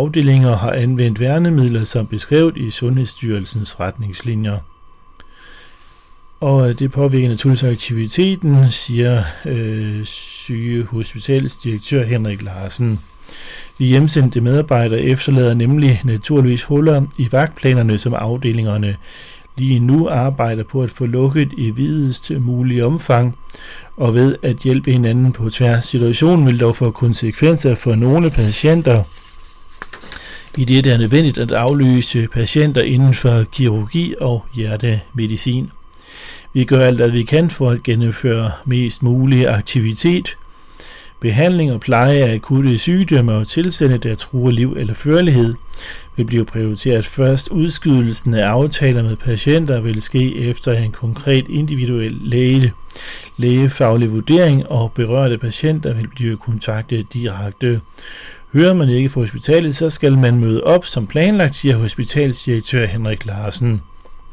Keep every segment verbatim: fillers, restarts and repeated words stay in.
afdelinger har anvendt værnemidler som beskrevet i Sundhedsstyrelsens retningslinjer. Og det påvirker naturligvis aktiviteten, siger øh, sygehospitalsdirektør Henrik Larsen. De hjemsendte medarbejdere efterlader nemlig naturligvis huller i vagtplanerne, som afdelingerne lige nu arbejder på at få lukket i videst mulig omfang, og ved at hjælpe hinanden på tværs. Situationen vil dog få konsekvenser for nogle patienter, i det det er nødvendigt at aflyse patienter inden for kirurgi og hjertemedicin. Vi gør alt, hvad vi kan for at gennemføre mest mulig aktivitet. Behandling og pleje af akutte sygdomme og tilstande, der truer liv eller førlighed, vil blive prioriteret først. Udskydelsen af aftaler med patienter vil ske efter en konkret individuel læge, lægefaglig vurdering, og berørte patienter vil blive kontaktet direkte. Hører man ikke fra hospitalet, så skal man møde op som planlagt, siger hospitalsdirektør Henrik Larsen.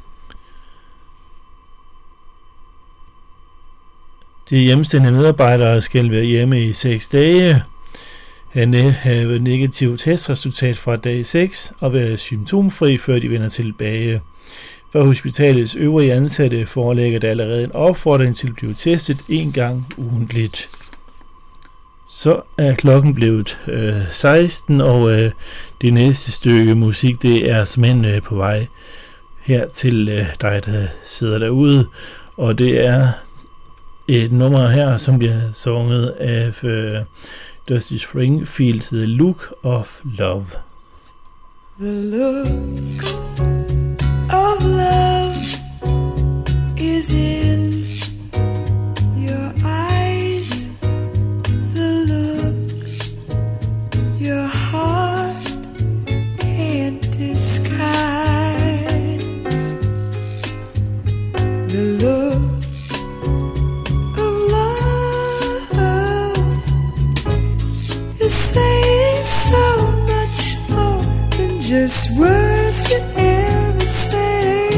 De hjemsendte medarbejdere skal være hjemme i seks dage, have negativt testresultat fra dag seks og være symptomfri, før de vender tilbage. For hospitalets øvrige ansatte forelægger der allerede en opfordring til at blive testet en gang ugentligt. Så er klokken blevet øh, seksten, og øh, det næste stykke musik, det er simpelthen øh, på vej her til øh, dig, der sidder derude, og det er et nummer her, som bliver sunget af uh, Dusty Springfield, The Look of Love. The look of love is in your eyes. The look your heart can't disguise. The look saying so much more than just words can ever say.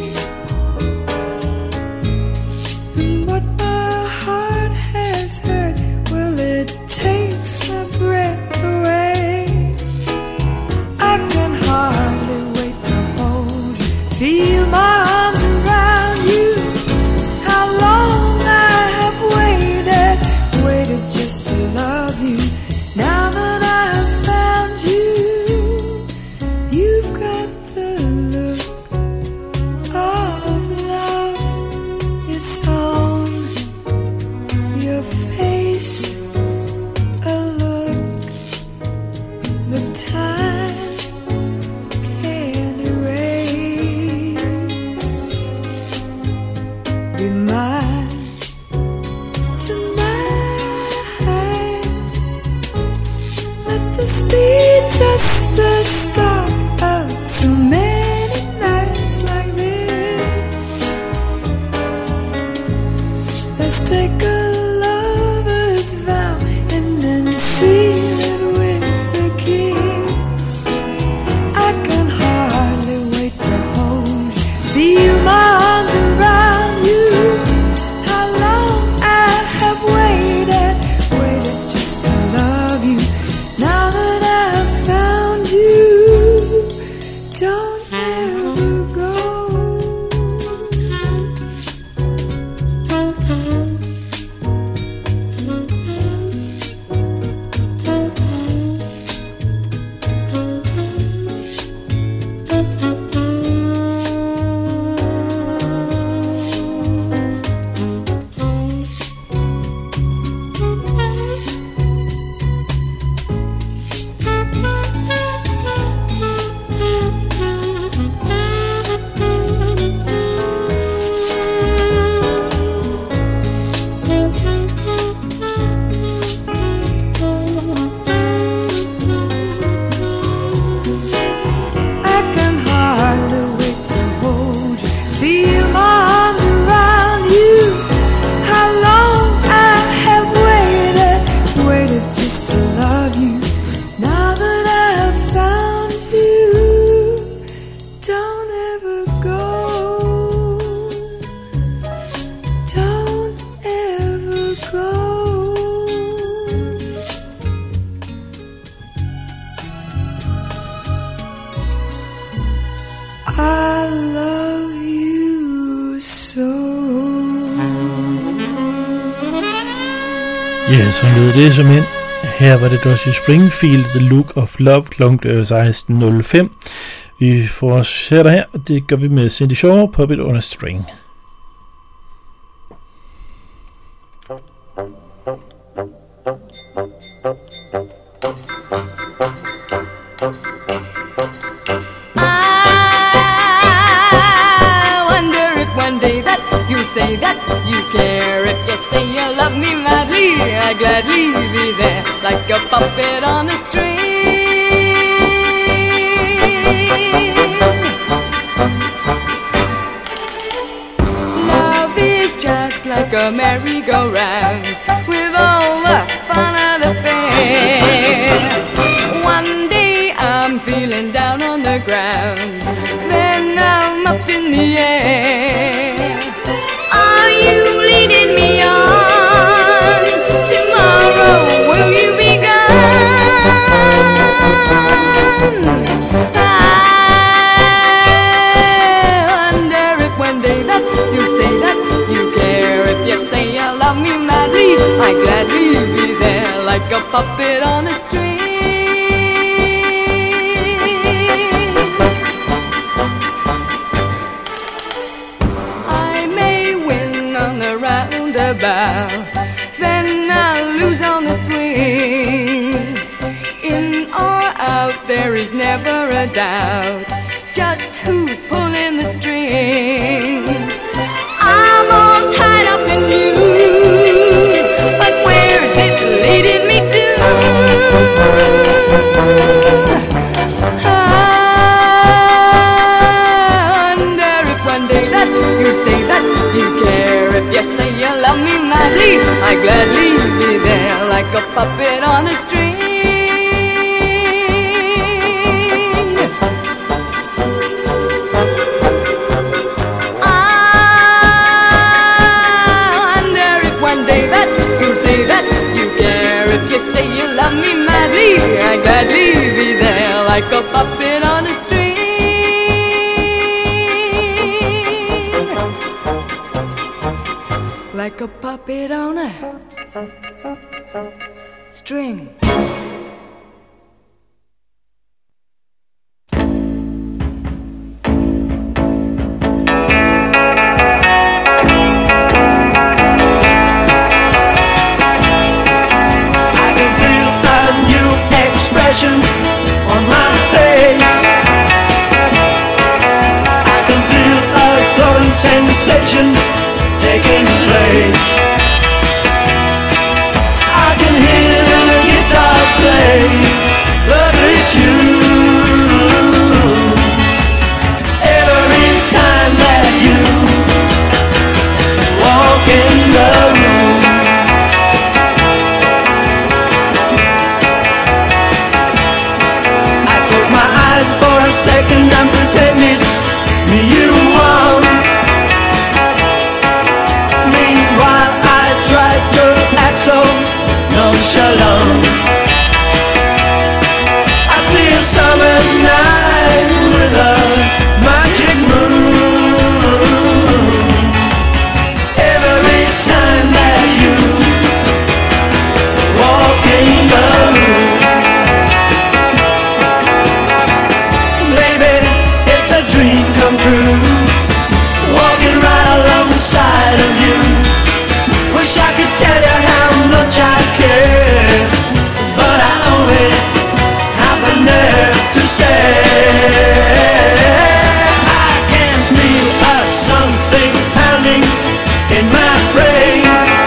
And what my heart has heard, well, it takes my breath away. I can hardly wait to hold you, feel my arms around you. How long I have waited, waited just to love you. Now that I have found you, you've got the look of love. It's on your face, a look the time can't erase. Be mine tonight. This be just the start of so many nights like this. Let's take a lover's vow and then seal it with a kiss. I can hardly wait to hold you, feel my arms around you. How long I have waited, waited just to love you. Now that I've found Ja, så lød det som ind. Her var det Dusty Springfield, The Look of Love, klokken seksten nul fem. Vi fortsætter her, og det gør vi med Cindy Shaw, Puppet on a String. Say that you care. If you say you love me madly, I gladly be there like a puppet on a string. Love is just like a merry-go-round with all the fun of the fair. One day I'm feeling down on the ground, then I'm up in the air. You leading me on. Tomorrow will you be gone? I wonder if one day that you say that you care. If you say you love me madly, I gladly be there like a puppet on a string. About. Then I'll lose on the swings. In or out, there is never a doubt just who's pulling the strings. I'm all tied up in you, but where's it leading me to? I wonder if one day that you say that you care. If you say you love me madly, I gladly be there like a puppet on a string. I wonder if one day that you say that you care. If you say you love me madly, I gladly be there like a puppet on a string. Like a puppet on a string. On my face, I can feel a glowing sensation taking place. I can hear the guitar play, but it's you. Every time that you walk in the room, I close my eyes for a second and pretend it's me you want. Meanwhile I try to act so nonchalant. I see a summer night with a magic moon. Every time that you walk in the room, baby, it's a dream come true. Walking right alongside of you. Wish I could tell you how much I care, but I only have the nerve to stare. I can feel a something pounding in my brain.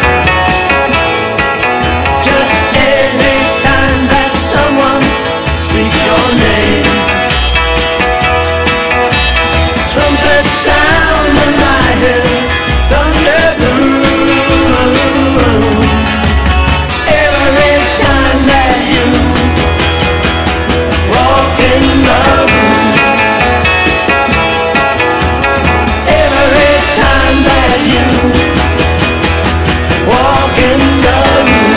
Just every time that someone speaks your name. Trumpet sound in my head, thunder boom. Every time that you walk in the room, every time that you walk in the room.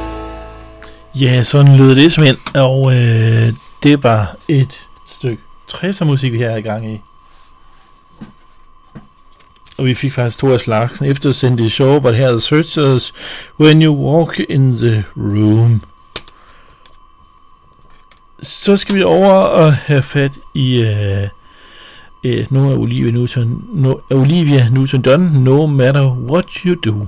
Ja, sådan lød det simpelthen, og øh, det var et stykke tresser musik, vi her er i gang i. Og vi fik faktisk to af slagsen efter Cindy Shaw, hvor det her The Searchers, When You Walk in the Room. Så skal vi over og have fat i uh, uh, nogle af Olivia Newton, no, Olivia Newton-John, No Matter What You Do.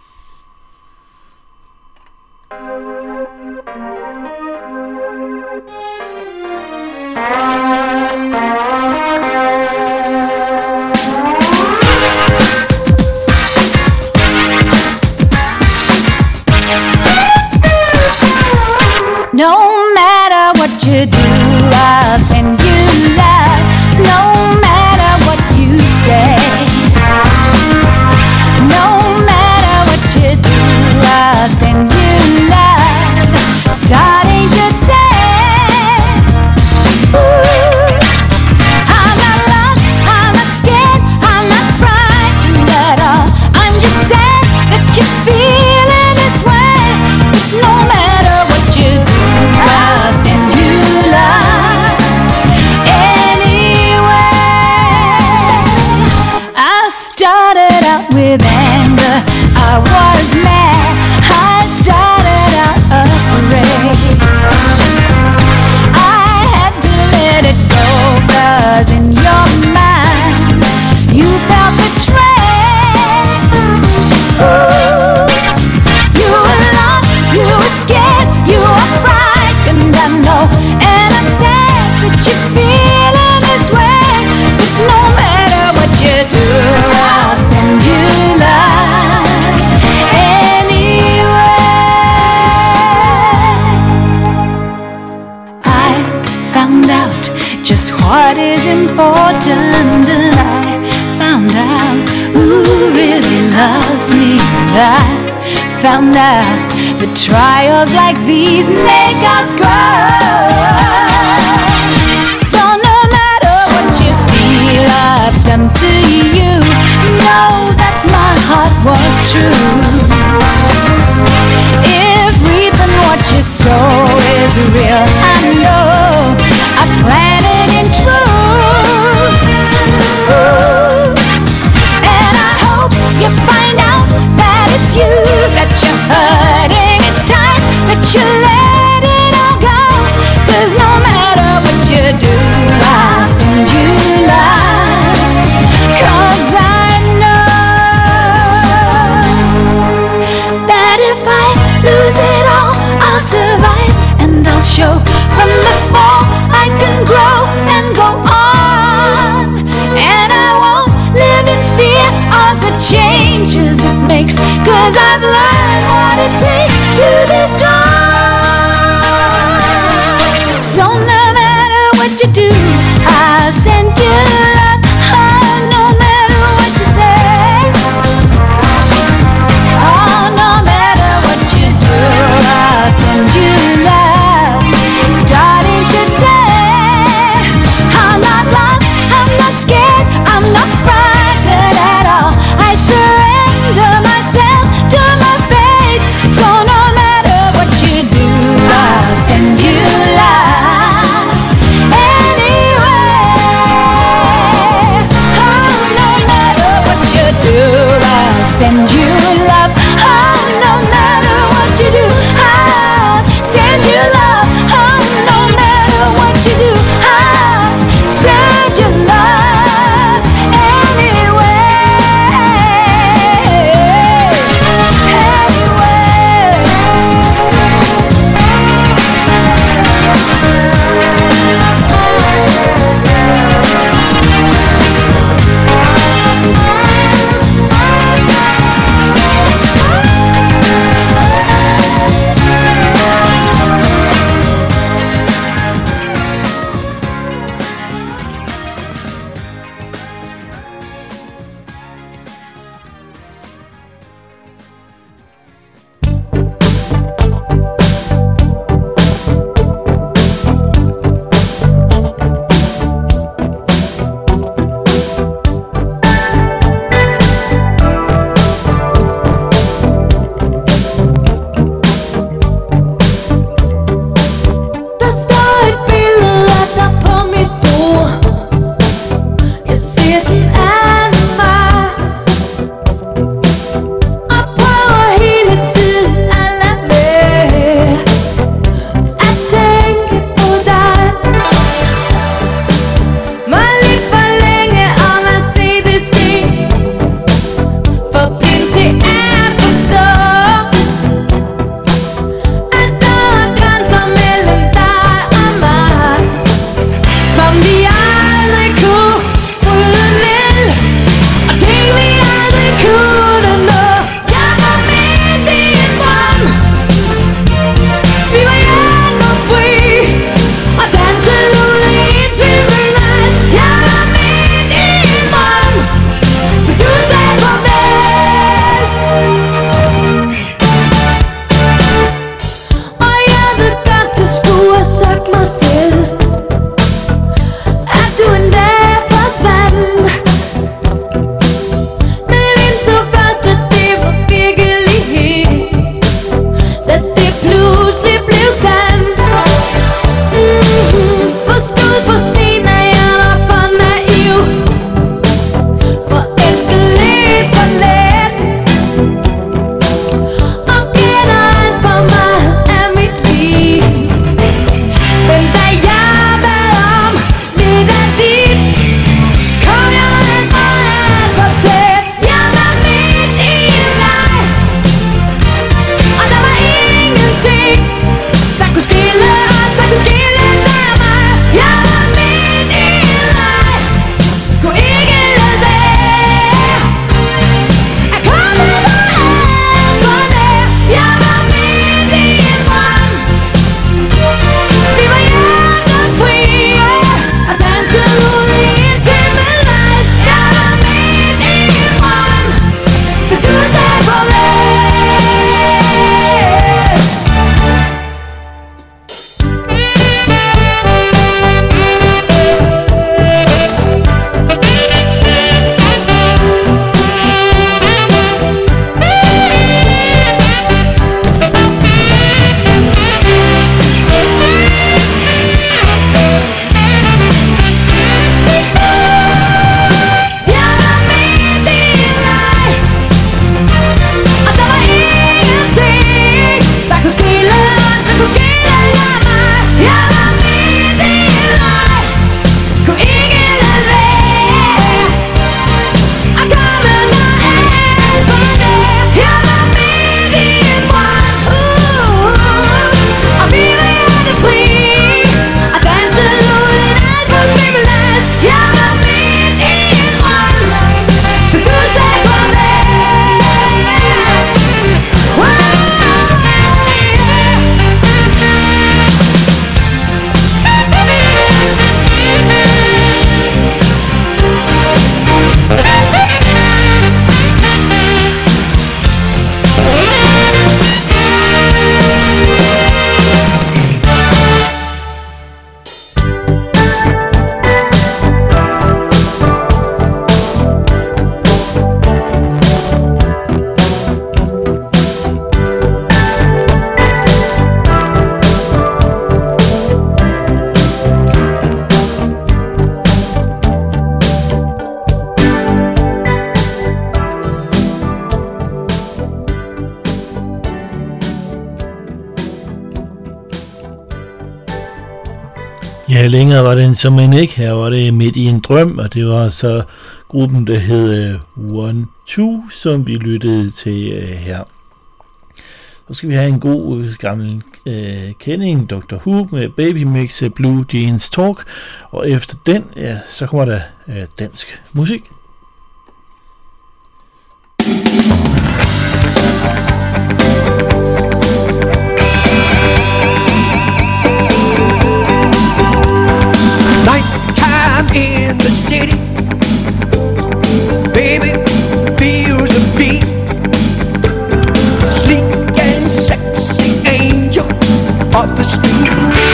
No matter what you do, I'll send you love. No matter what you say. No matter what you do, I'll send you love. Starting today. Ooh, I'm not lost, I'm not scared, I'm not frightened at all. I'm just sad that you're feeling this way. No matter what you do, I'll send you love anyway. I started out with anger, I was mad, I started out afraid. I had to let it go, 'cause in your mind you felt betrayed. Ooh, you were lost, you were scared, you were frightened, I know. And I'm sad that you're feeling this way. But no matter what you do, I'll send you love anyway. I found out just what is important, and I found out who really loves me. I found out that trials like these make us grow. So no matter what you feel I've done to you, know that my heart was true. If reaping what you sow is real, I know I planted in truth. Ooh, and I hope you find out that it's you that you're hurting. It's time that you let it all go, 'cause no matter what you do, I'll send you love. 'Cause I know that if I lose it all, I'll survive and I'll show from the fall I can grow and go on. And I won't live in fear of the changes it makes, 'cause I've learned what it takes to be strong. So no matter what you do, I'll send you love. Oh, no matter what you say. Oh, no matter what you do, I'll send you love. Starting today. I'm not lost, I'm not scared, I'm not frightened at all. I surrender myself to my fate. So no matter what you do, I'll send you love anyway. Oh, no matter what you do, I'll send you love. Oh, no matter what you do, I'll send you love. Oh, no matter what you do, I'll send you love anyway. Anyway. Ja, længere var den som ikke. Her var det Midt i en drøm, og det var så gruppen, der hed One Two, som vi lyttede til uh, her. Så skal vi have en god uh, gammel uh, kending, doktor Who med Baby Makes a Blue Jeans Talk, og efter den, ja, så kommer der uh, dansk musik. In the city, baby feels a beat. Sleek and sexy angel of the street.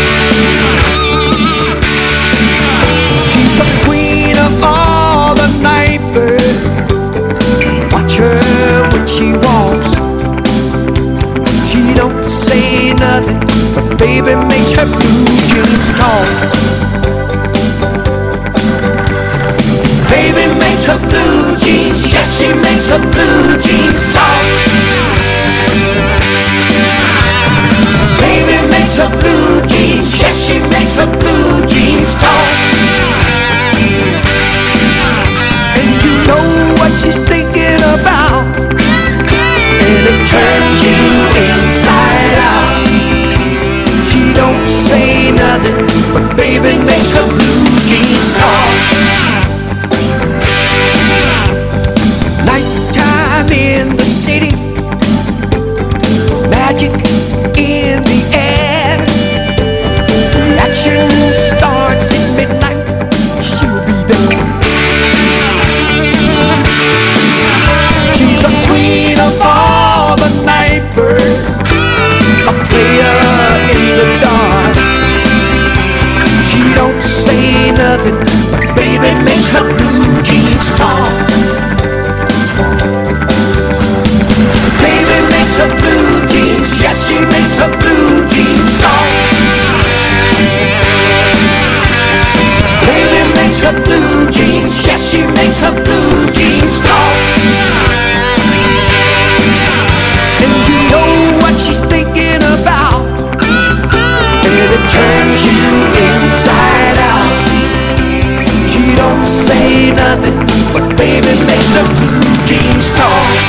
She's the queen of all the night birds. Watch her when she walks. She don't say nothing, but baby makes her blue jeans talk. Baby makes her blue jeans, yes, she makes her blue jeans talk. Baby makes her blue jeans, yes, she makes her blue jeans talk. And you know what she's thinking about, and it turns you inside out. She don't say nothing, but baby makes her blue jeans talk. In the city, magic in the air. Action starts at midnight, she'll be there. She's the queen of all the night birds, a player in the dark. She don't say nothing, but baby makes her blue jeans talk. Baby makes her blue jeans, yes, she makes her blue jeans talk. Baby makes her blue jeans, yes, she makes her blue jeans talk. And you know what she's thinking about, and it turns you inside out. She don't say nothing, but baby makes her blue jeans talk.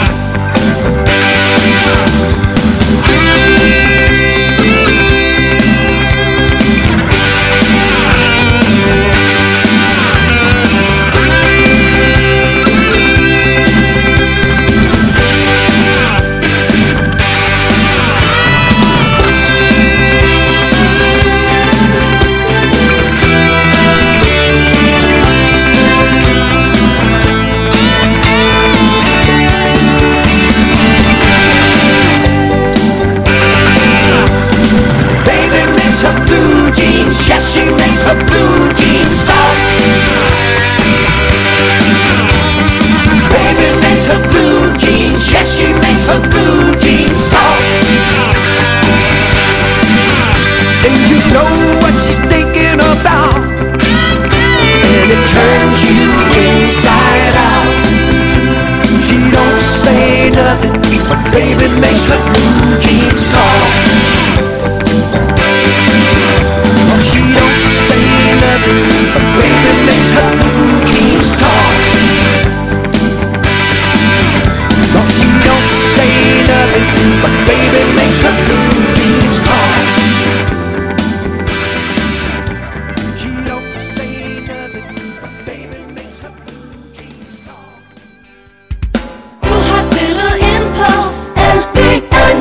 Baby makes her blue jeans talk. Oh, she don't say nothing, but baby makes her blue jeans talk. Oh, she don't say nothing, but baby makes her blue jeans talk. She don't say nothing, but baby makes her blue jeans talk. Du har stillet ind på L B N.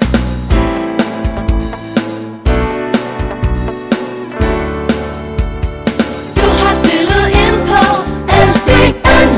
Du har stillet ind på L B N.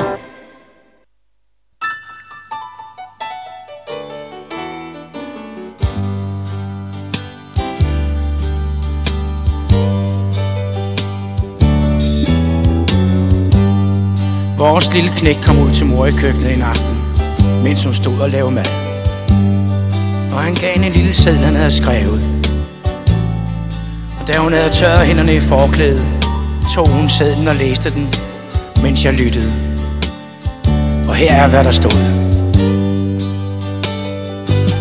Vores lille knægt kom ud til mor i køkkenet en aften, mens hun stod og lavede mad. Og han gav hende en lille seddel, han havde skrevet. Og da hun havde tørret hænderne i forklædet, tog hun sedlen og læste den, mens jeg lyttede. Og her er, hvad der stod.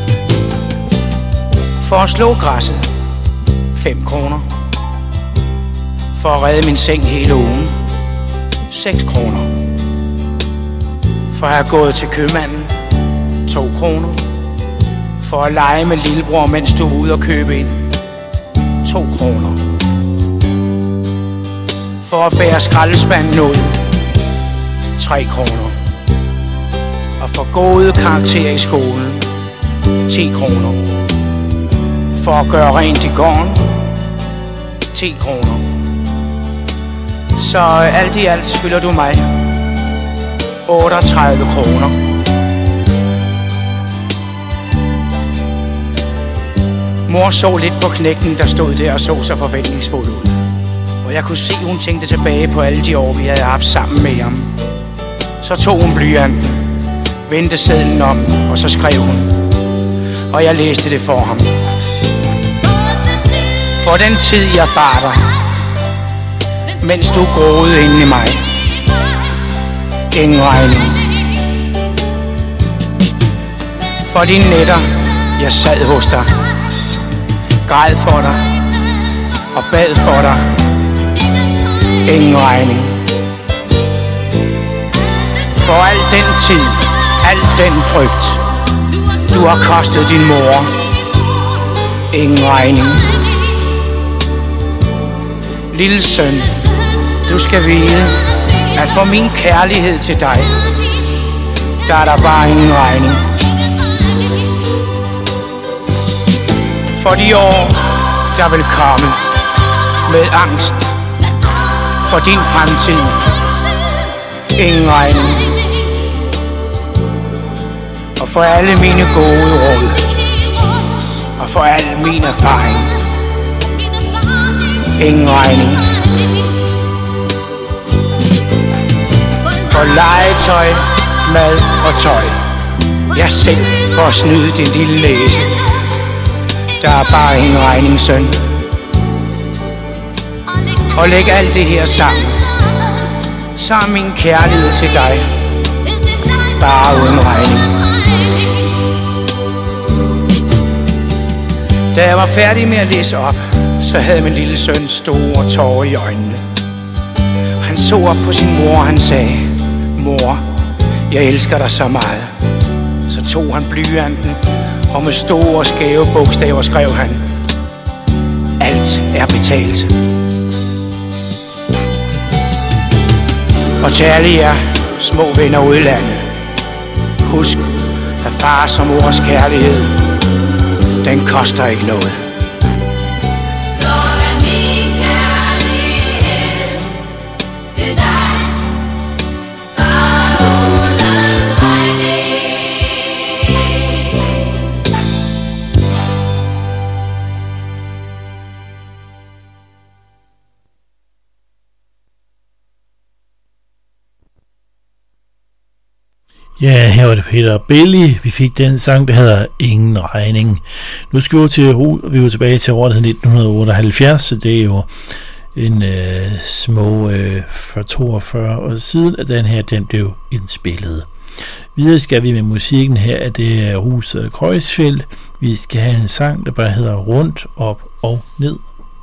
For at slå græsset, fem kroner. For at redde min seng hele ugen. Seks kroner. For at have gået til købmanden. To kroner. For at lege med lillebror, mens du er ude og købe ind. To kroner. For at bære skraldespanden ud. Tre kroner. Og for gode karakterer i skolen. Ti kroner. For at gøre rent i gården. Ti kroner. Så alt i alt skylder du mig otteogtredive kroner. Mor så lidt på knægten, der stod der og så så forventningsfuld ud. Og jeg kunne se, hun tænkte tilbage på alle de år, vi havde haft sammen med ham. Så tog hun blyanten, vendte sedlen om, og så skrev hun. Og jeg læste det for ham. For den tid, jeg bar dig, mens du groede inde i mig. Ingen regning. For de nætter, jeg sad hos dig, græd for dig og bad for dig. Ingen regning. For al den tid, al den frygt, du har kostet din mor. Ingen regning. Lille søn, du skal vide, at for min kærlighed til dig, der er der bare ingen regning. For de år, der vil komme med angst for din fremtid, ingen regning. Og for alle mine gode råd, og for al min erfaring, ingen regning. For legetøj, mad og tøj, jeg selv for at snyde din lille næse, der er bare ingen regning, søn. Og læg alt det her sammen, så er min kærlighed til dig bare uden regning. Da jeg var færdig med at læse op, så havde min lille søn store tårer i øjnene. Han så op på sin mor, og han sagde: Mor, jeg elsker dig så meget. Så tog han blyanten, og med store skæve bogstaver skrev han: Alt er betalt. Og til alle jer små venner udlandet, husk, at fars og mors kærlighed, den koster ikke noget. Så er min kærlighed til dig bare uden regning. Ja, her var det Peter Belli. Vi fik den sang, der hedder Ingen regning. Nu skal vi, til, vi er tilbage til året nitten otteoghalvfjerds, så det er jo en øh, små øh, for toogfyrre år siden, at den her den blev indspillet. Videre skal vi med musikken her, at det er Huset Kreuzfeldt. Vi skal have en sang, der bare hedder Rundt, Op og Ned.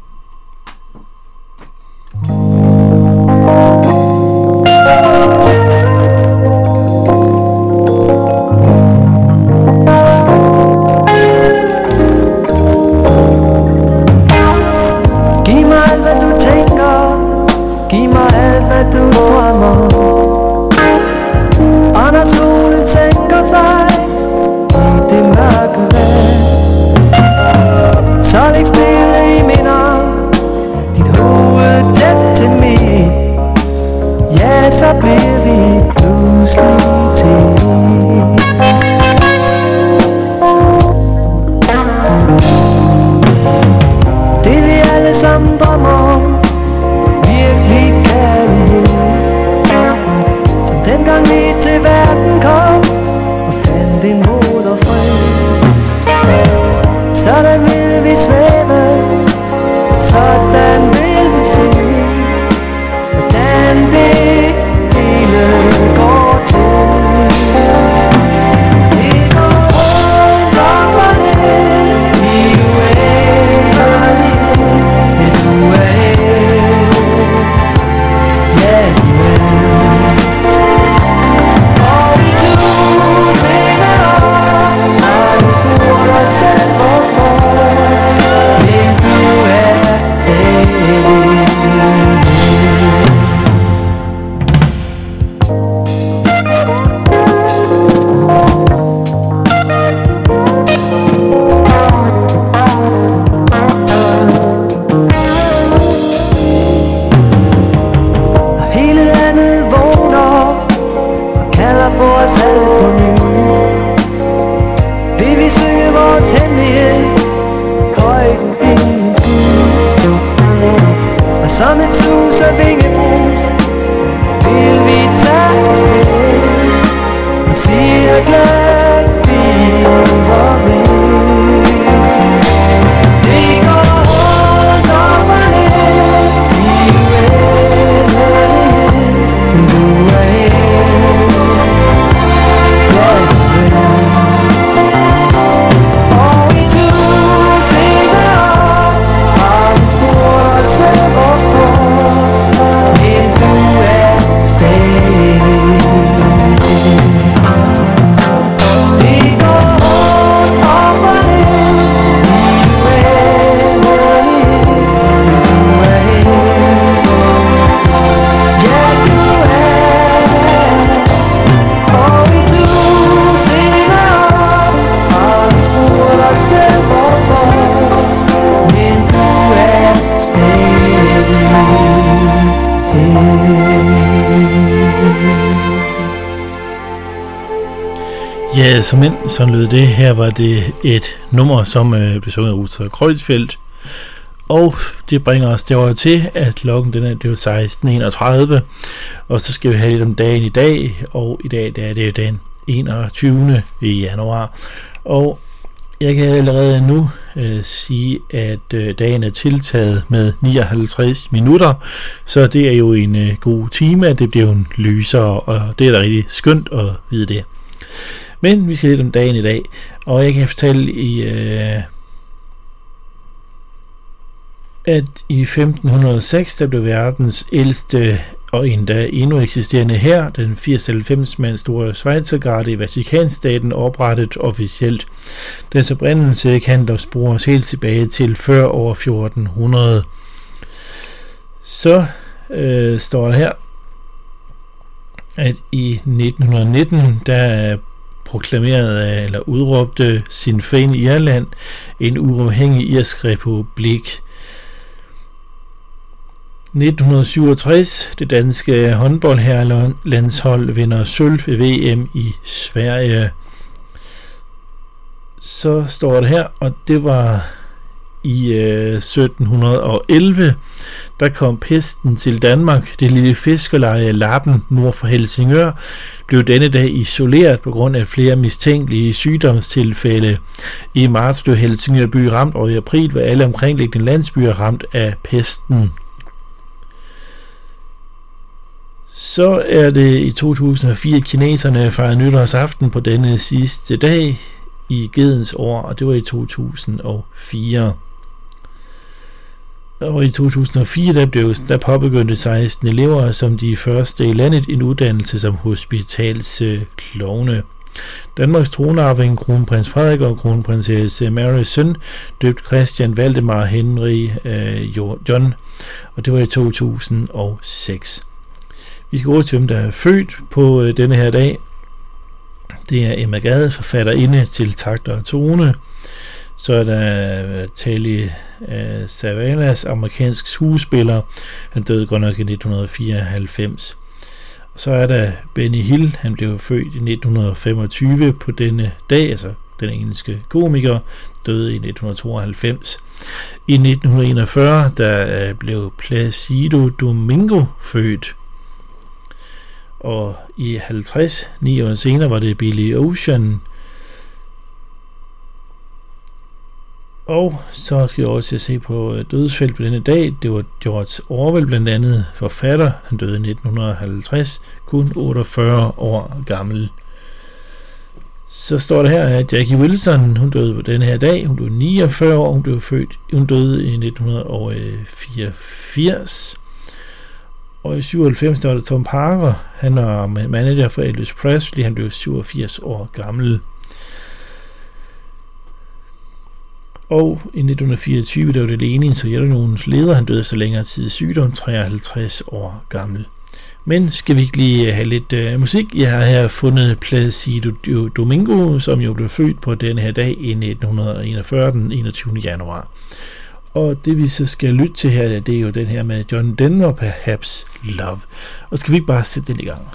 Giv mig alt, hvad du drømmer. Og når solen sænker sig i det mørke vand, så læg stille i min arm, dit hoved tæt til mit. Ja, så bliver vi pludselig til. Det vi alle sammen drømmer om, virkelig kærlighed, som dengang vi til verden kom og fandt en moderfred. Sådan vil vi svæve, sådan vil vi se, hvordan det hele går til. Det går rundt op og ned i uendelighed, det du er. vores hemmelighed højt i min skud. Og som et sus og vingebrus vil vi tage afsted og sige glad vi var ved. Vi går rundt op og ned i uendelighed, men du er her, ja du er. Og i tusinde år har vi spurgt os selv hvorfor, men du er stadig. Vi går rundt op og ned i uendelighed, men du er her, ja du er. Og i tusinde år har vi spurgt os selv hvorfor, men du er stadig her. Ja, som end, sådan lød det. Her var det et nummer, som øh, blev sunget af Ruth Kreuzfeldt. Og det bringer os derover til, at klokken den er, det er seksten enogtredive. Og så skal vi have lidt om dagen i dag. Og i dag der er det jo den enogtyvende januar. Og jeg kan allerede nu øh, sige, at øh, dagen er tiltaget med nioghalvtreds minutter. Så det er jo en øh, god time, at det bliver jo en lysere. Og det er da rigtig skønt at vide det. Men vi skal lidt om dagen i dag, og jeg kan fortælle, i, øh, at i femten hundrede og seks, der blev verdens ældste og endda endnu eksisterende hær, den firs til halvfems mand store Schweizergarde i Vatikanstaten, oprettet officielt. Dens oprindelse kan dog spores helt tilbage til før år fjorten hundrede. Så øh, står der her, at i nitten nitten, der proklamerede eller udråbte Sinn Féin i Irland en uafhængig irsk republik. nitten syvogtres, det danske håndboldherrelandshold vinder sølv ved V M i Sverige. Så står det her, og det var i øh, sytten elleve, der kom pesten til Danmark. Det lille fiskerleje Lappen nord for Helsingør blev denne dag isoleret på grund af flere mistænkelige sygdomstilfælde. I marts blev Helsingør by ramt, og i april var alle omkringliggende landsbyer ramt af pesten. Så er det i to tusind og fire, kineserne fejrede nytårsaften på denne sidste dag i Gedens år, og det var i to tusind og fire. Og i to tusind og fire, der, blev, der påbegyndte seksten elever som de første i landet en uddannelse som hospitalsklovne. Danmarks tronarving, kronprins Frederik og kronprinsesse Marys søn, døbt Christian Valdemar Henry øh, John, og det var i to tusind og seks. Vi skal gå til dem, der er født på øh, denne her dag. Det er Emma Gade, forfatterinde til Takt og Tone. Så er der Telly uh, Savalas, amerikansk skuespiller. Han døde godt nok i nitten fireoghalvfems. Og så er der Benny Hill. Han blev født i nitten femogtyve på denne dag. Altså den engelske komiker døde i nitten tooghalvfems. I nitten enogfyrre der blev Placido Domingo født. Og i halvtreds, ni år senere, var det Billy Ocean. Og så skal jeg også se på dødsfald på denne dag. Det var George Orwell blandt andet, forfatter. Han døde i nitten halvtreds, kun otteogfyrre år gammel. Så står der her, at Jackie Wilson, hun døde på denne her dag. Hun blev niogfyrre år, hun blev født. Hun døde i nitten fireogfirs. Og i syvoghalvfems, der var det Tom Parker. Han var manager for Elvis Presley. Han blev syvogfirs år gammel. Og i nitten fireogtyve, der var det Lenin, Sovjetunionens leder. Han døde så længere tid sygdom, treoghalvtreds år gammel. Men skal vi ikke lige have lidt uh, musik? Jeg har her fundet Placido Domingo, som jo blev født på denne her dag i nitten enogfyrre, den enogtyvende januar. Og det vi så skal lytte til her, det er jo den her med John Denver, Perhaps Love. Og skal vi ikke bare sætte den i gang?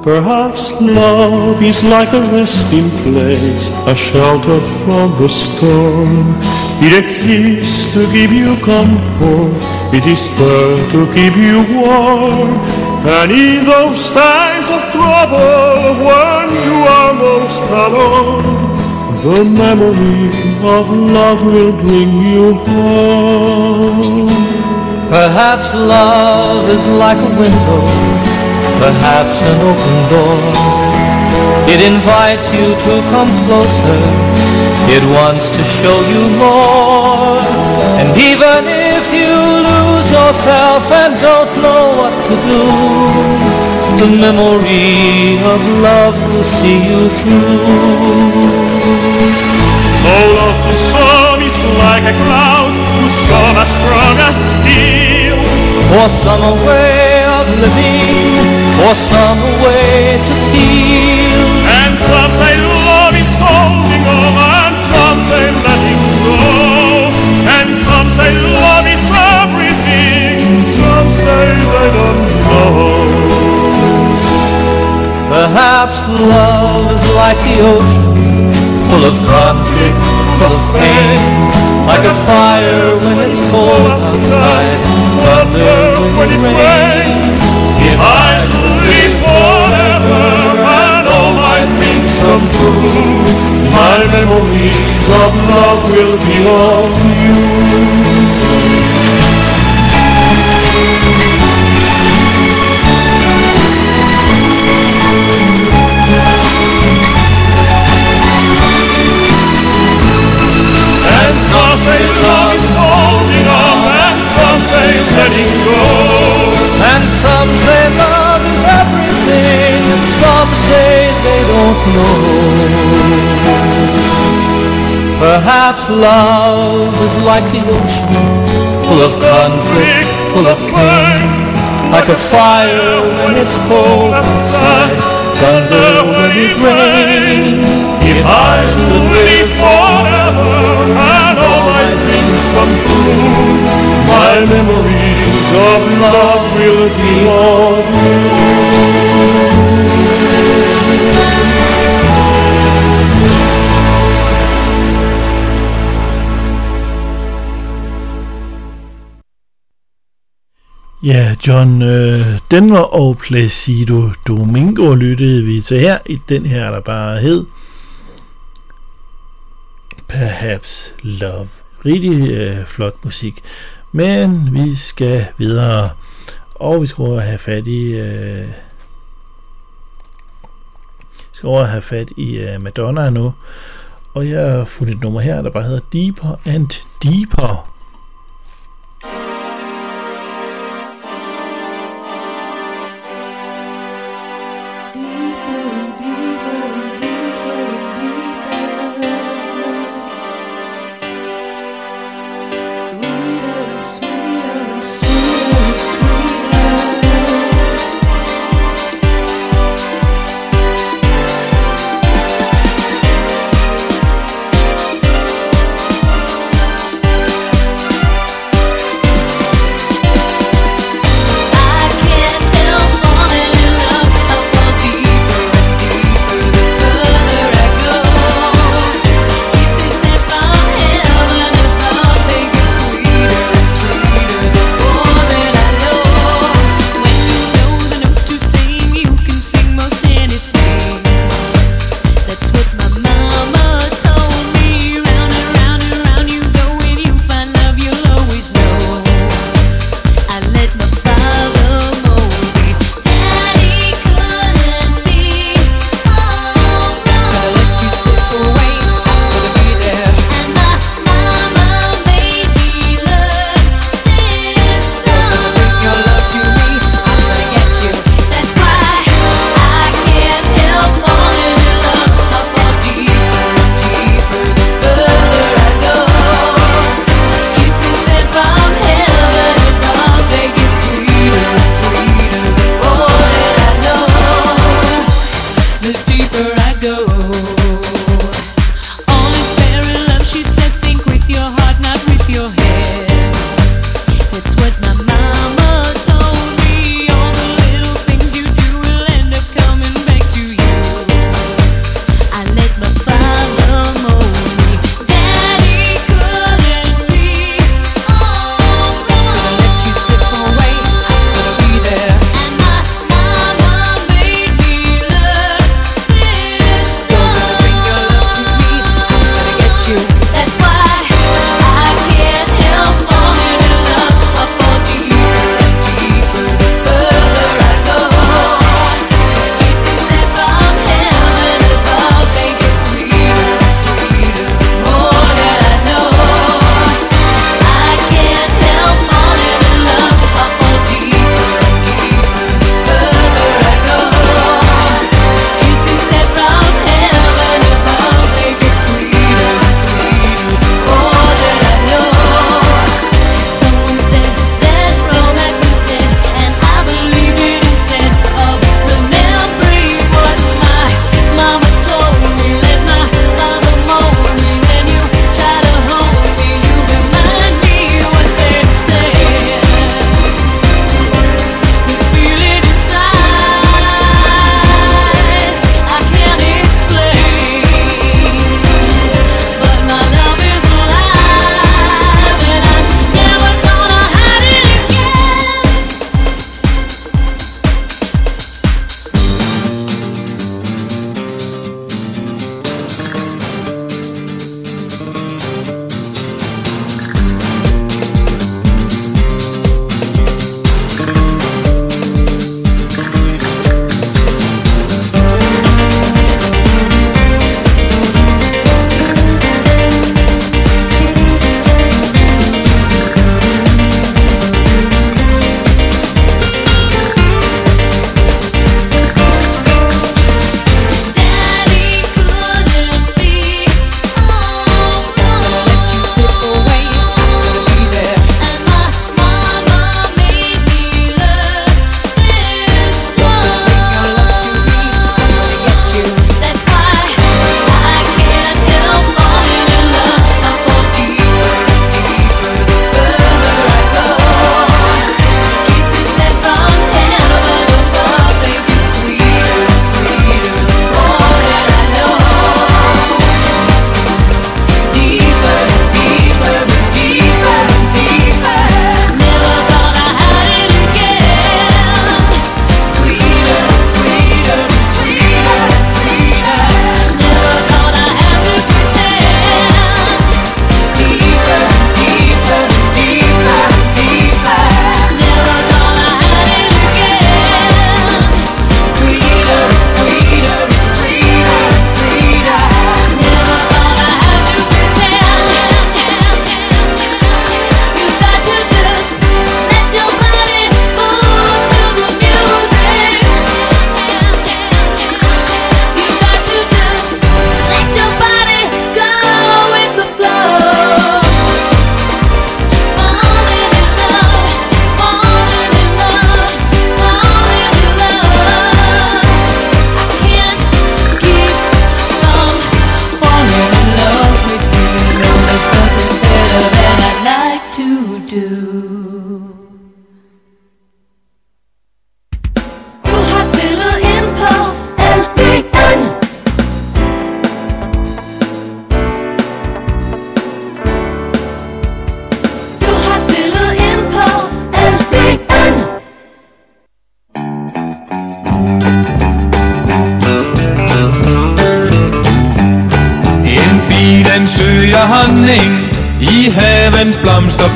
Perhaps love is like a resting place, a shelter from the storm. It exists to give you comfort, it is there to keep you warm. And in those times of trouble, when you are most alone, the memory of love will bring you home. Perhaps love is like a window, perhaps an open door. It invites you to come closer, it wants to show you more. And even if you lose yourself and don't know what to do, the memory of love will see you through. Oh, love to some is like a cloud, to some as strong as steel. For some a way of living, for some a way to feel. And some say love is holding on, and some say letting go. And some say love is everything, some say they don't know. Perhaps love is like the ocean, full of conflict, full of pain. Like a fire when it's cold outside, thunder when it rains. If I live forever and all my dreams come true, my memories of love will be of you. And some say love is holding on, and some say letting go. And some say love is everything, and some say they don't know. Perhaps love is like the ocean, full of conflict, full of pain. Like a fire when it's cold outside, thunder when it rains. If I should live forever and all my dreams come true, my memories of love will be of you. Ja, John øh, Denver og Placido Domingo lyttede vi til her. I den her, der bare hed Perhaps Love. Rigtig øh, flot musik. Men vi skal videre, og vi skal over have fat i øh, skal over have fat i øh, Madonna nu. Og jeg har fundet et nummer her, der bare hedder Deeper and Deeper. Deeper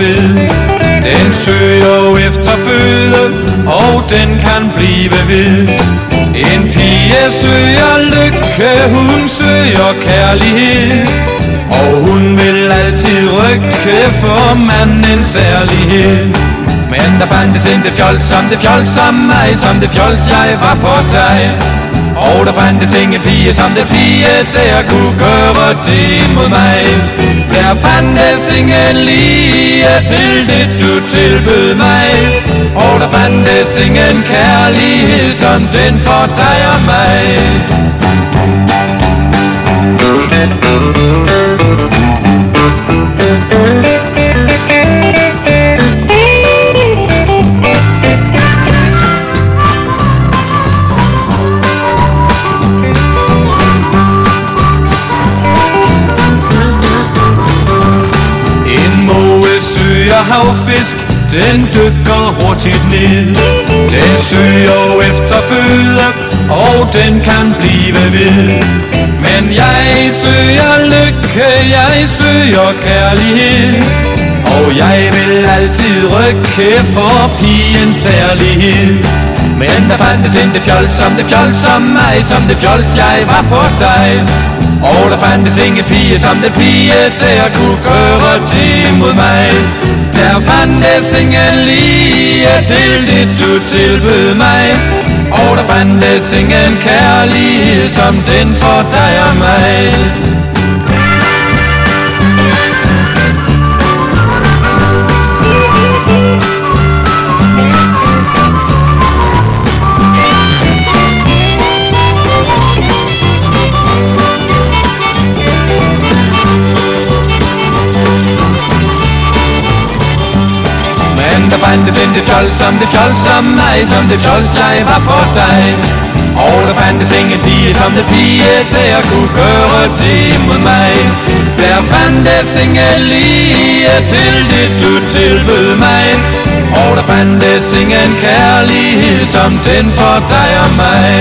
gravid. Den søger efter føde, og den kan blive ved. En pige søger lykke, hun søger kærlighed, og hun vil altid rykke for mandens særlighed. Men der fandtes ikke fjols som det fjols som mig, som det fjols jeg var for dig. Og der fandtes ingen pige som det pige, der kunne gøre det mod mig. Der fandtes ingen lige til det du tilbød mig. Og der fandtes ingen kærlighed som den for dig og mig. Havfisk, den dykker hurtigt ned. Den søger efter føde, og den kan blive ved. Men jeg søger lykke, jeg søger kærlighed, og jeg vil altid rykke for pigens særlighed. Men der fandtes ikke fjols som det fjols som mig, som det fjols jeg var for dig. Og der fandtes ingen pige som det pige, der kunne gøre det mod mig. Der fandtes ingen lige til det du tilbød mig. Og der fandtes ingen kærlighed som den for dig og mig. Der fandtes ikke fjols som det fjols som mig, som det fjols jeg var for dig. Og der fandtes ingen pige som det pige, der kunne gøre det mod mig. Der fandtes ingen lige til det du tilbød mig. Og der fandtes ingen kærlighed som den for dig og mig.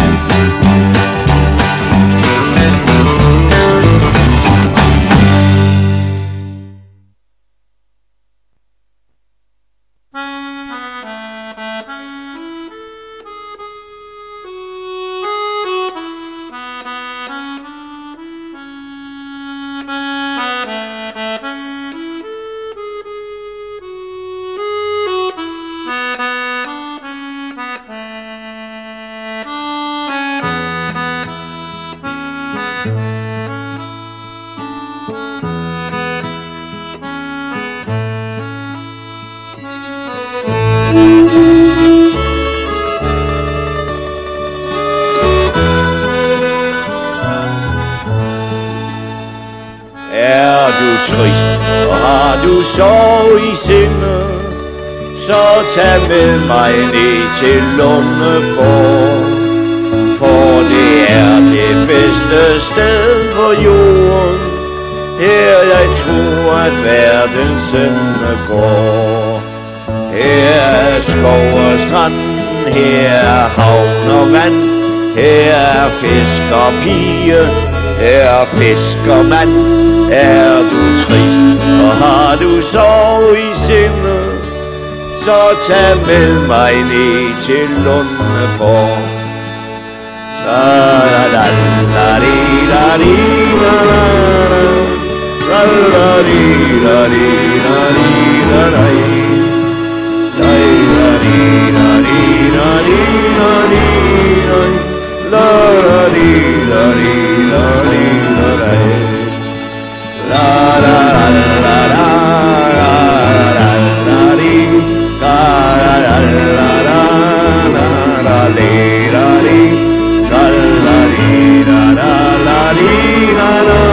trist, og har du sorg i sindet, så tag med mig ned til Lundegård. For det er det bedste sted på jorden, her jeg tror at verdens ende går. Her er skov og strand, her er havn og vand, her er fisk og pige, her er fisk og mand. Er du trist, og har du sorg i sindet, så tag med mig ned til Lundegård. Så la la la di la di la la la la di la di la di la la la di la di la di la di la la di la di la di la la la la la la la la di la la la la la la di la di la la di la la la di la la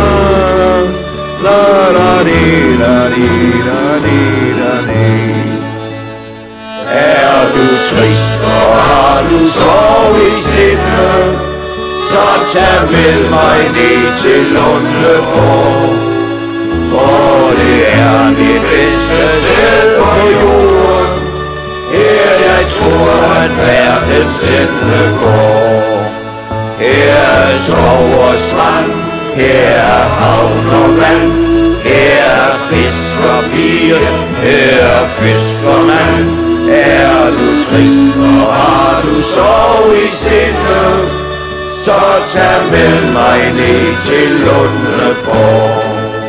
la la di la di la di la di. Er du trist, og har du sorg i sindet, så tag med mig ned til Lundegård. For det er det bedste sted på jorden, her jeg tror at verdens ende går. Her er skov og strand, Her er havn og vand, her er fisk og pige, her er fisk og mand. Er du trist og har du sorg i sindet, så tag med mig ned til Lundeborg.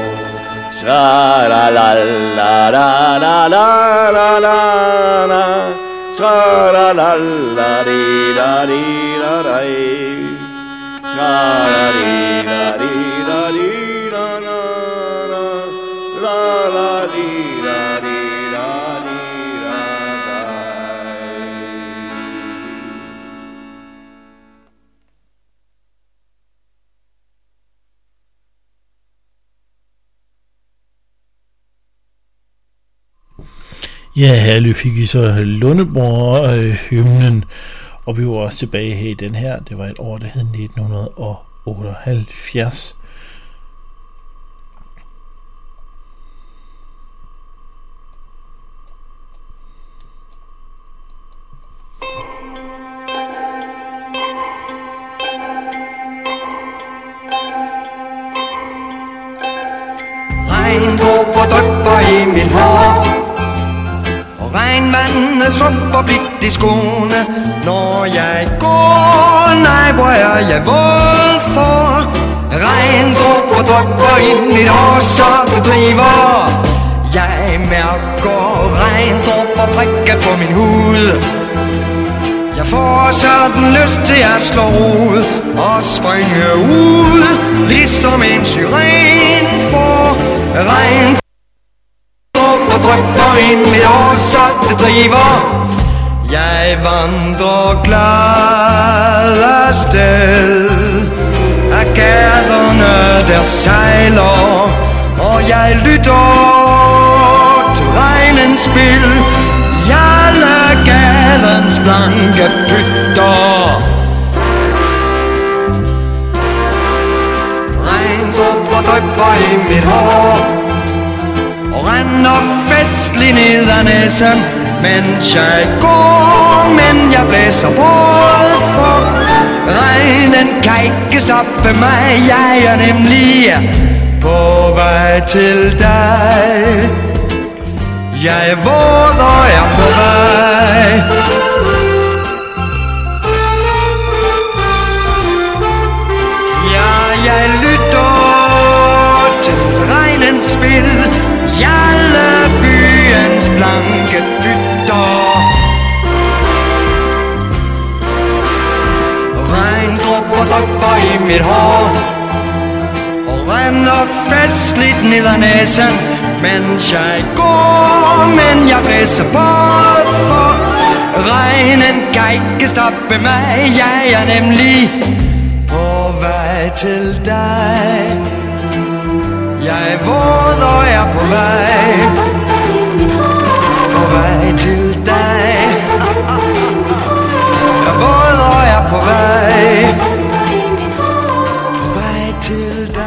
Tra-la-la-la-la-la-la-la-la, tra-la-la-la-di-da-di-da-di-da-di, tra-la-di-da-di-da-di-da-la-la, la-la-di-da-di-da-di-da-di. Ja, her fik vi så Lundeborg-hymnen, og vi var også tilbage her i den her. Det var et år, der hed nitten otteoghalvfjerds. Regndråber drypper i mit hår, og regnvandet svupper blidt i skoene. Når jeg går, nej, hvor er jeg våd for. Regndråber drypper i mit hår, så det driver. Jeg mærker regndråber prikke på min hud. Jeg får sådan lyst til at slå rod og springe ud, ligesom en syren får. Regndråber drypper ind mit år, så det driver. Jeg vandrer glad afsted af gaderne, der sejler, og jeg lytter til regnens spil. Jeg lader gadens blanke pytter. Regndråber drypper i mit hår og render festlig ned ad næsen, mens jeg går, men jeg blæser både for. Regnen kan ikke stoppe mig, jeg er nemlig på vej til dig. Jeg er våd og er på vej. Ja, jeg lytter til regnens spil. Jeg lader byens blanke pytter. Regndråber drypper i mit hår og render festligt ned ad næsen, mens jeg går, men jeg blæser både for. Regnen kan ikke stoppe mig, jeg er nemlig på vej til dig. Jeg er våd og er på vej, på vej til dig. Jeg er våd og er på vej, på vej til dig.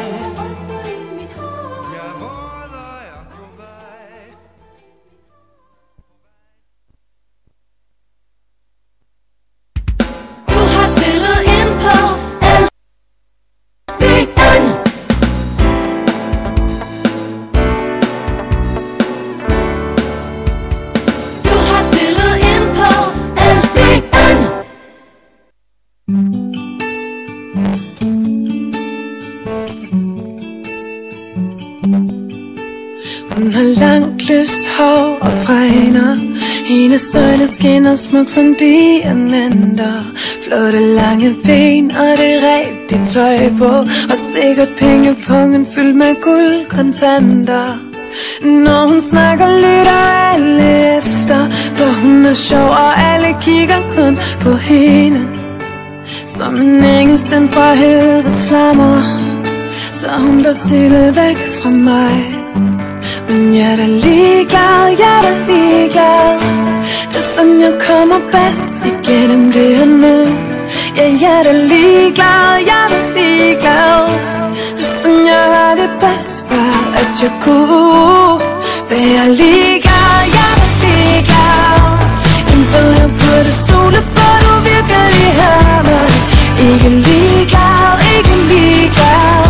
Hun har langt lyst hår og fregner. Hendes øjne skinner smuk som diamanter. Flotte lange ben og det rigtige tøj på, og sikkert pengepungen fyldt med guldkontanter. Når hun snakker lytter alle efter, for hun er sjov og alle kigger kun på hende. Som en engel sendt fra helvedes flammer, tager hun der stille væk fra mig. Men jeg er da ligeglad, jeg er da ligeglad. Det er sådan jeg kommer bedst igennem det her nu. Ja, jeg er da ligeglad, jeg er da ligeglad. Det er sådan jeg har det bedst, bare at jeg kunne være ligeglad, jeg er da ligeglad. En ved jeg burde stole på, du virkelig har mig. Ikke ligeglad, ikke ligeglad.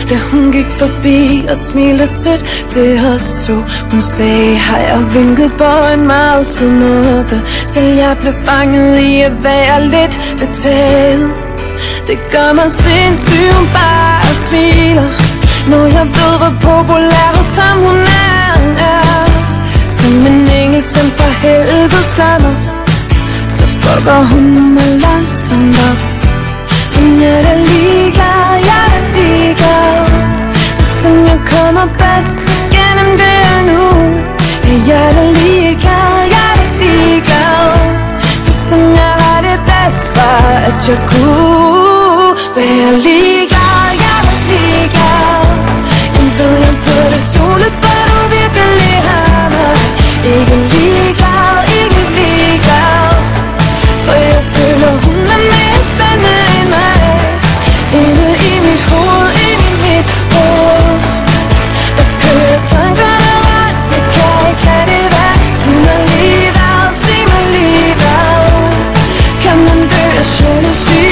da hun gik forbi og smilte sødt til os to. Hun sagde hej og vinkede på en meget sød måde. Selv jeg blev fanget i at være lidt betaget. Det gør mig sindssyg, hun bare smiler, når jeg ved, hvor populær hos ham hun er, er. Som en engel sendt fra helvedes flammer, så fucker hun mig langsomt op. Men jeg er da ligeglad, jeg er da ligeglad. Det er sådan, jeg kommer bedst gennem det her nu. Jeg er da ligeglad, jeg er da ligeglad. Det er sådan, jeg har det bedst, bare at jeg kunne være ligeglad, jeg er da ligeglad. Jeg ved, jeg burde stole på, du virkelig har mig. Ikke ligeglad, ikke ligeglad. For jeg føler, hun er mere spændende end mig. Inde i mit hoved, inde i mit hoved. Der kører tankerne rundt, jeg kan ikke lade det være. Sig mig lige hvad, sig mig lige hvad. Kan man dø af jalousi?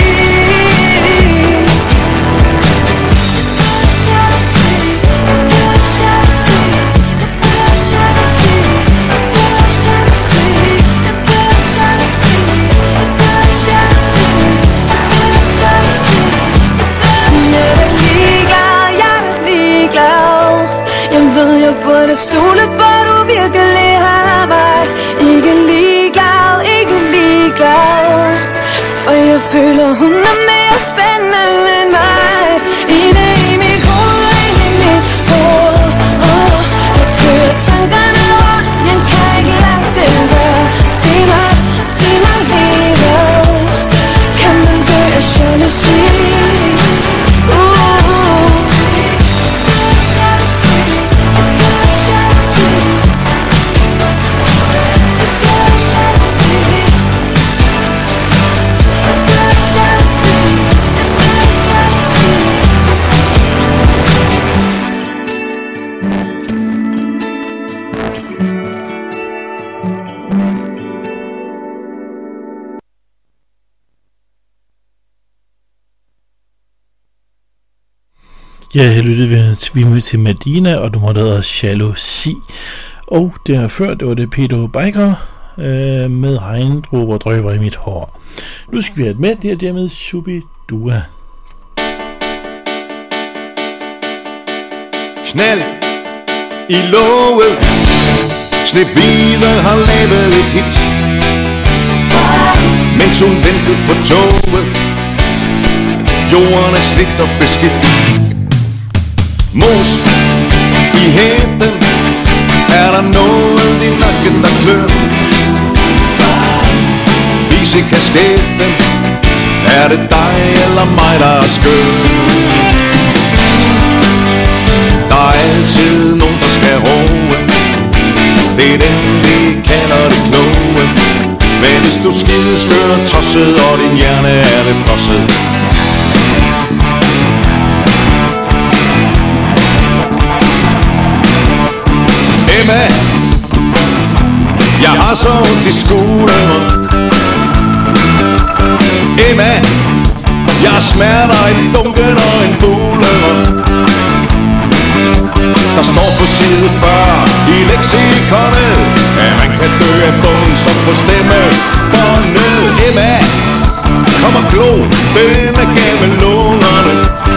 Burde stole på, du virkelig har mig. Ikke ligeglad, ikke ligeglad. For jeg føler, hun er mere spændende end mig. Inde i mit hoved, inde i mit hoved. Oh, jeg kører tankerne rundt, jeg kan ikke lade det være. Sig mig, sig mig lige hvad. Kan man dø af jalousi? Ja, her lyttede vi til Medina, og du måtte hedde Jalousi. Og derfør, det var det Peter Biker øh, med regndråber drøber i mit hår. Nu skal vi have et med, det er dermed Shubidua. Knald i låget, Snehvide har lavet et hit, mens hun ventede på toget. Jorden er slidt og beskidt. Mos i hætten, er der noget i nakken, der klør? Fis i kasketten, er det dig eller mig, der er skør? Der er altid nogen, der skal roe. Det er dem, vi kalder det kloge. Men hvis du skide skør tosset, og din hjerne er det frosset, Emma, jeg har så ondt i skulderen. Emma, jeg smerter i dunken og en buleren. Der står på side fyrre i leksikonet, at man kan dø af bunden som på stemmebåndet. Emma, kom og glo, den er gennem lungerne.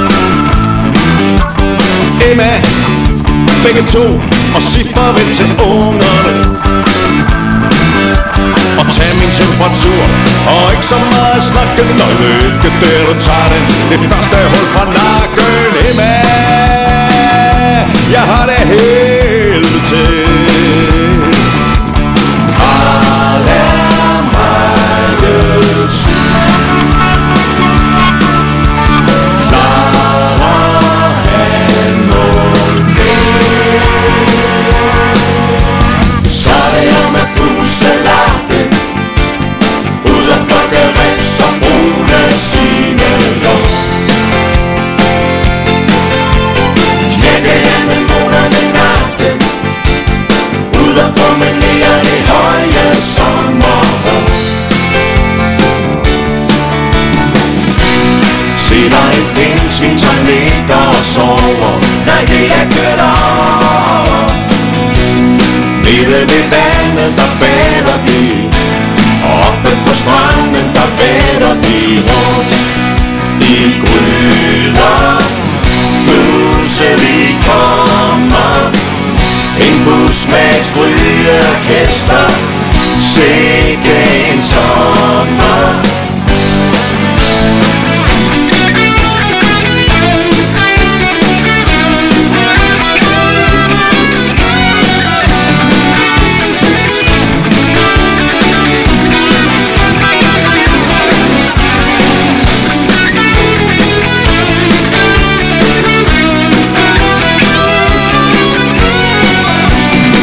Emma, begge to, og sig farvel til ungerne. Og tag min temperatur, og ikke så meget snakken. Og lykke der du tager den, det første hul fra nakken. Emma, jeg har det helvede til. Karl er meget syg. Klarer han måske? Så er det jo med buselakken, ud og plukke rens og brune sine lov. Knække anemonerne i nakken, ud og promenere det høje sommerhår. Se dig en pins Washington ligger og sover. Nej, det er kørt over. Nede ved vandet, der bader de. Og oppe på stranden, der bader de. Rundt i gryder. Pludselig kommer en bus med et strygeorkester. Sikke en sommer.